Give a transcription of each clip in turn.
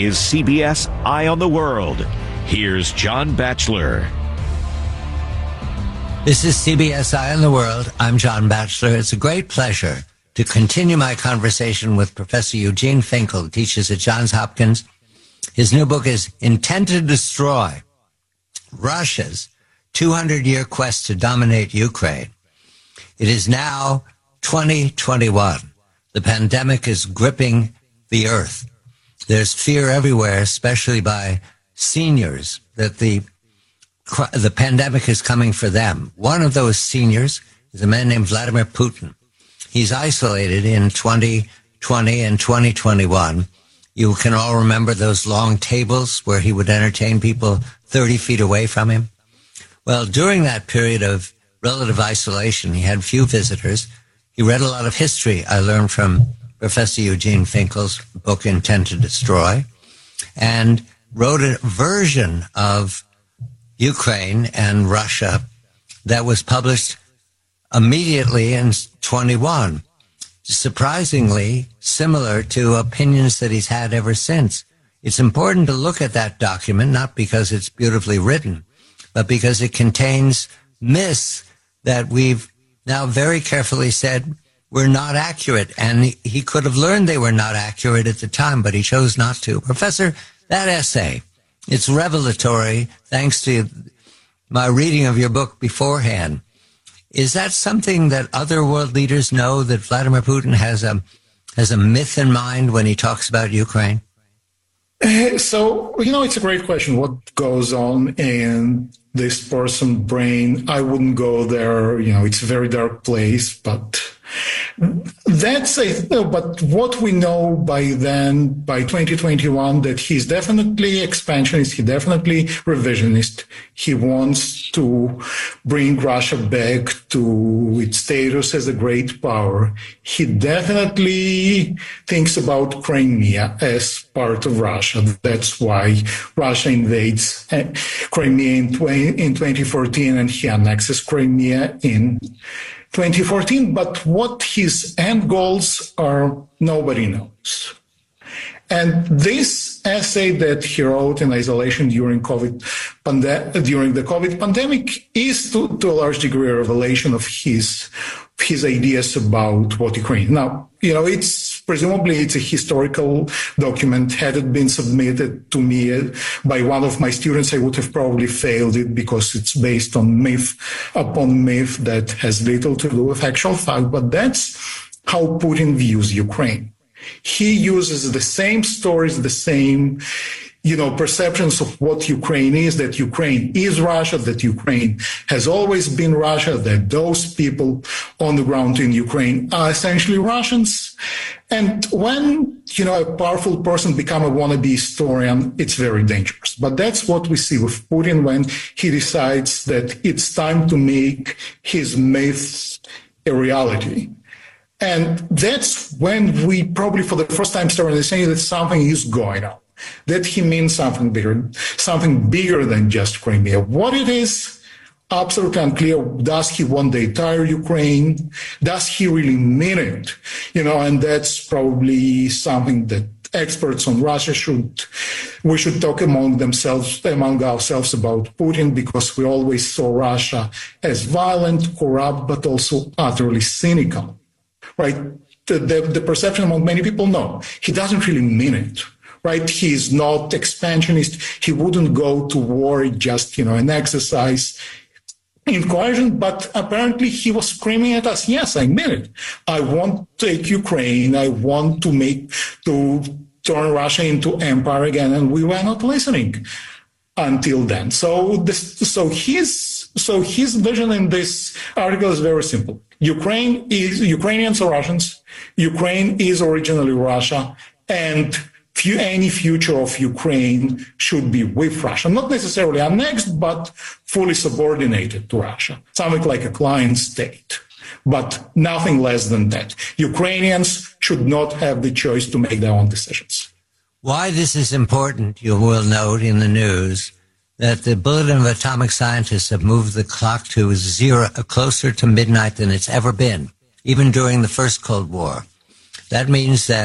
is CBS Eye on the World. Here's John Batchelor. This is CBS Eye on the World. I'm John Batchelor. It's a great pleasure to continue my conversation with Professor Eugene Finkel, who teaches at Johns Hopkins. His new book is Intent to Destroy: Russia's 200-Year Quest to Dominate Ukraine. It is now 2021. The pandemic is gripping the earth. There's fear everywhere, especially by seniors, that the pandemic is coming for them. One of those seniors is a man named Vladimir Putin. He's isolated in 2020 and 2021. You can all remember those long tables where he would entertain people 30 feet away from him. Well, during that period of relative isolation, he had few visitors. He read a lot of history, I learned from Professor Eugene Finkel's book, Intent to Destroy, and wrote a version of Ukraine and Russia that was published immediately in 21, surprisingly similar to opinions that he's had ever since. It's important to look at that document, not because it's beautifully written, but because it contains myths that we've now very carefully said were not accurate. And he could have learned they were not accurate at the time, but he chose not to. Professor, that essay, it's revelatory, thanks to my reading of your book beforehand. Is that something that other world leaders know, that Vladimir Putin has a myth in mind when he talks about Ukraine? So, it's a great question. What goes on in this person's brain? I wouldn't go there. It's a very dark place, but but what we know by then, by 2021, that he's definitely expansionist, he definitely revisionist. He wants to bring Russia back to its status as a great power. He definitely thinks about Crimea as part of Russia. That's why Russia invades Crimea in 2014, and he annexes Crimea in 2014, but what his end goals are, nobody knows. And this essay that he wrote in isolation during the COVID pandemic is to a large degree a revelation of his ideas about what Ukraine. Now, presumably it's a historical document. Had it been submitted to me by one of my students, I would have probably failed it because it's based on myth upon myth that has little to do with actual fact. But that's how Putin views Ukraine. He uses the same stories, the same perceptions of what Ukraine is, that Ukraine is Russia, that Ukraine has always been Russia, that those people on the ground in Ukraine are essentially Russians. And when, a powerful person becomes a wannabe historian, it's very dangerous. But that's what we see with Putin when he decides that it's time to make his myths a reality. And that's when we probably for the first time start understanding that something is going on, that he means something bigger than just Crimea. What it is, absolutely unclear. Does he want the entire Ukraine? Does he really mean it? And that's probably something that experts on Russia we should talk among ourselves about Putin, because we always saw Russia as violent, corrupt, but also utterly cynical, right? The perception among many people, no, he doesn't really mean it. Right? He's not expansionist. He wouldn't go to war just, an exercise in coercion. But apparently he was screaming at us, yes, I mean it. I want to take Ukraine. I want to turn Russia into empire again. And we were not listening until then. So his vision in this article is very simple. Ukrainians are Russians. Ukraine is originally Russia. And any future of Ukraine should be with Russia, not necessarily annexed, but fully subordinated to Russia, something like a client state, but nothing less than that. Ukrainians should not have the choice to make their own decisions. Why this is important, you will note in the news that the Bulletin of Atomic Scientists have moved the clock to zero, closer to midnight than it's ever been, even during the first Cold War. That means that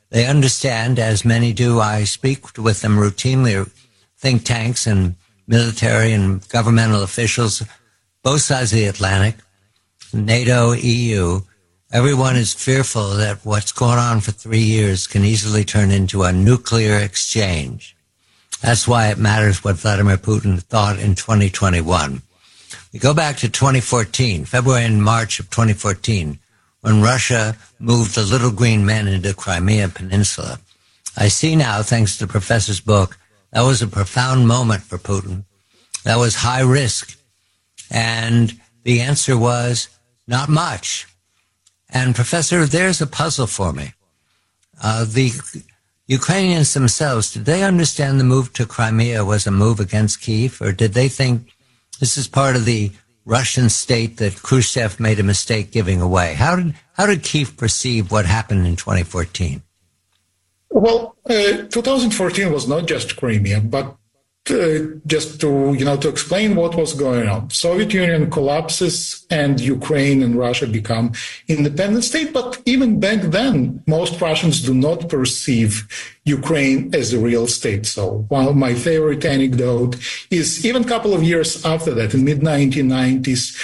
They understand, as many do. I speak with them routinely, think tanks and military and governmental officials, both sides of the Atlantic, NATO, EU. Everyone is fearful that what's going on for 3 years can easily turn into a nuclear exchange. That's why it matters what Vladimir Putin thought in 2021. We go back to 2014, February and March of 2014, when Russia moved the little green men into Crimea Peninsula. I see now, thanks to the professor's book, that was a profound moment for Putin. That was high risk. And the answer was not much. And Professor, there's a puzzle for me. The Ukrainians themselves, did they understand the move to Crimea was a move against Kyiv, or did they think this is part of the Russian state that Khrushchev made a mistake giving away? How did Kyiv perceive what happened in 2014? Well, 2014 was not just Crimea, but just to explain what was going on. Soviet Union collapses and Ukraine and Russia become independent state. But even back then, most Russians do not perceive Ukraine as a real state. So one of my favorite anecdote is even a couple of years after that, in mid-1990s,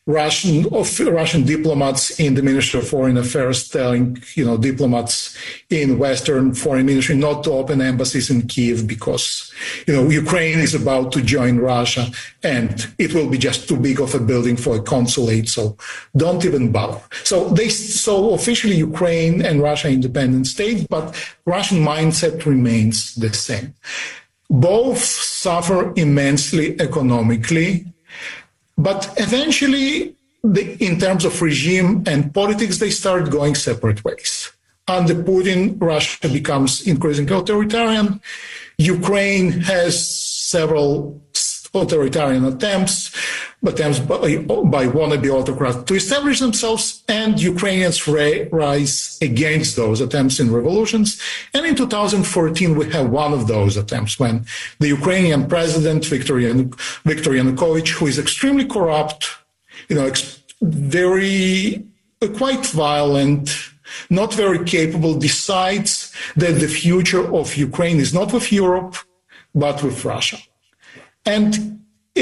Russian diplomats in the Ministry of Foreign Affairs telling, diplomats in Western foreign ministry not to open embassies in Kyiv because, Ukraine is about to join Russia and it will be just too big of a building for a consulate. So don't even bother. So officially Ukraine and Russia independent states, but Russian mindset remains the same. Both suffer immensely economically. But eventually, in terms of regime and politics, they start going separate ways. Under Putin, Russia becomes increasingly authoritarian. Ukraine has several authoritarian attempts by wannabe autocrats to establish themselves, and Ukrainians rise against those attempts in revolutions. And in 2014, we have one of those attempts when the Ukrainian president, Viktor Yanukovych, who is extremely corrupt, quite violent, not very capable, decides that the future of Ukraine is not with Europe, but with Russia. And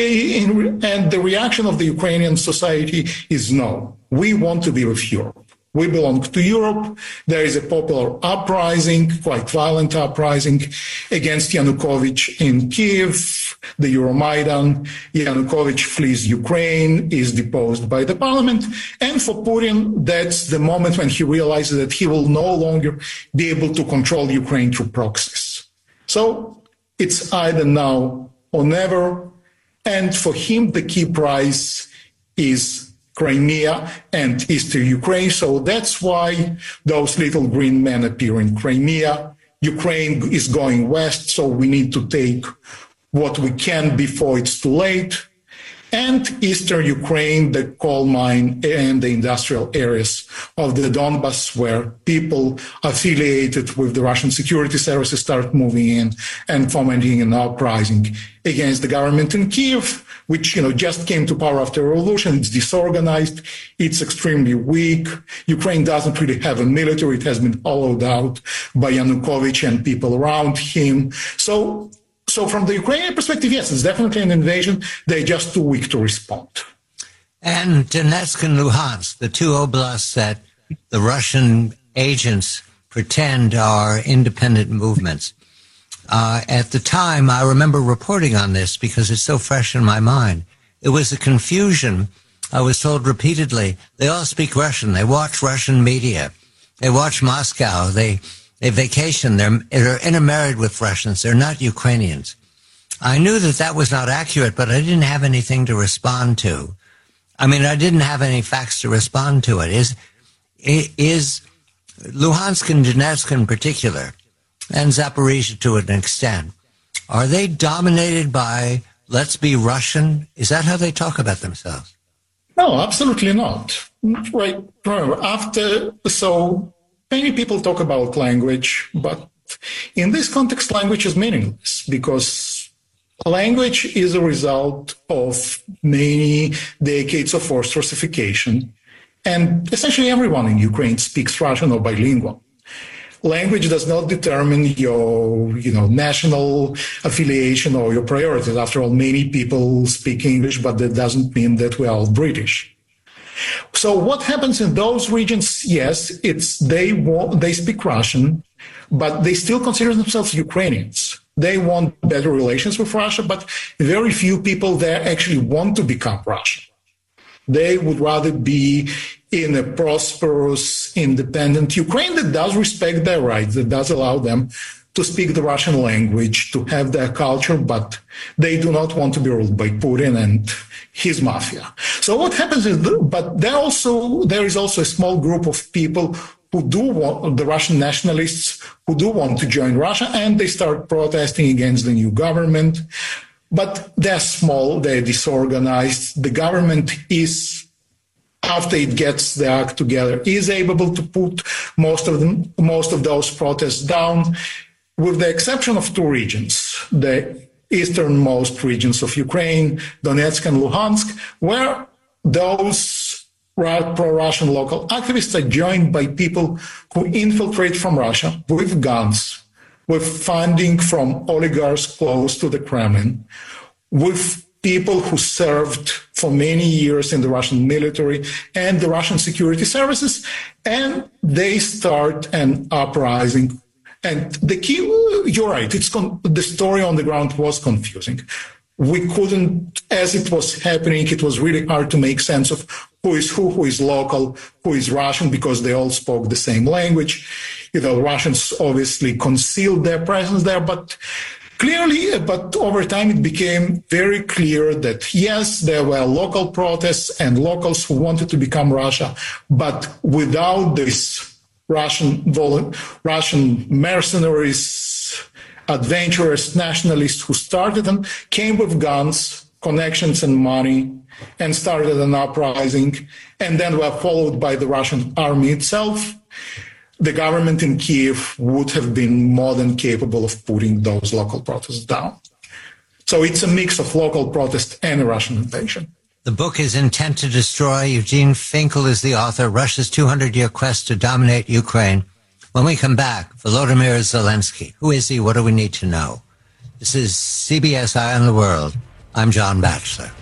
the reaction of the Ukrainian society is no. We want to be with Europe. We belong to Europe. There is a popular uprising, quite violent uprising, against Yanukovych in Kyiv, the Euromaidan. Yanukovych flees Ukraine, is deposed by the parliament. And for Putin, that's the moment when he realizes that he will no longer be able to control Ukraine through proxies. So it's either now or never. And for him, the key prize is Crimea and Eastern Ukraine. So that's why those little green men appear in Crimea. Ukraine is going west, so we need to take what we can before it's too late. And Eastern Ukraine, the coal mine and the industrial areas of the Donbas, where people affiliated with the Russian security services start moving in and fomenting an uprising against the government in Kyiv, which, just came to power after a revolution. It's disorganized. It's extremely weak. Ukraine doesn't really have a military. It has been hollowed out by Yanukovych and people around him. So from the Ukrainian perspective, yes, it's definitely an invasion. They're just too weak to respond. And Donetsk and Luhansk, the two oblasts that the Russian agents pretend are independent movements. At the time, I remember reporting on this because it's so fresh in my mind. It was a confusion. I was told repeatedly, they all speak Russian. They watch Russian media. They watch Moscow. They vacation. They're intermarried with Russians. They're not Ukrainians. I knew that was not accurate, but I didn't have anything to respond to. I didn't have any facts to respond to it. Is Luhansk and Donetsk in particular, and Zaporizhzhia to an extent, are they dominated by, let's be Russian? Is that how they talk about themselves? No, absolutely not. Right. Many people talk about language, but in this context, language is meaningless because language is a result of many decades of forced Russification. And essentially everyone in Ukraine speaks Russian or bilingual. language does not determine your, national affiliation or your priorities. After all, many people speak English, but that doesn't mean that we are all British. So what happens in those regions? Yes, they speak Russian, but they still consider themselves Ukrainians. They want better relations with Russia, but very few people there actually want to become Russian. They would rather be in a prosperous, independent Ukraine that does respect their rights, that does allow them to speak the Russian language, to have their culture, but they do not want to be ruled by Putin and his mafia. So what happens is, but there is also a small group of people who do want, the Russian nationalists who do want to join Russia, and they start protesting against the new government. But they're small, they're disorganized. The government is, after it gets the act together, is able to put most of those protests down, with the exception of two regions, the easternmost regions of Ukraine, Donetsk and Luhansk, where those pro-Russian local activists are joined by people who infiltrate from Russia with guns, with funding from oligarchs close to the Kremlin, with people who served for many years in the Russian military and the Russian security services, and they start an uprising. And the key, you're right, the story on the ground was confusing. We couldn't, as it was happening, it was really hard to make sense of who is local, who is Russian, because they all spoke the same language. Russians obviously concealed their presence there, but over time it became very clear that yes, there were local protests and locals who wanted to become Russia, but without this Russian mercenaries, adventurous nationalists who started and came with guns, connections and money, and started an uprising, and then were followed by the Russian army itself, the government in Kiev would have been more than capable of putting those local protests down. So it's a mix of local protest and a Russian invasion. The book is Intent to Destroy. Eugene Finkel is the author. Russia's 200-year quest to dominate Ukraine. When we come back, Volodymyr Zelensky. Who is he? What do we need to know? This is CBS Eye on the World. I'm John Batchelor.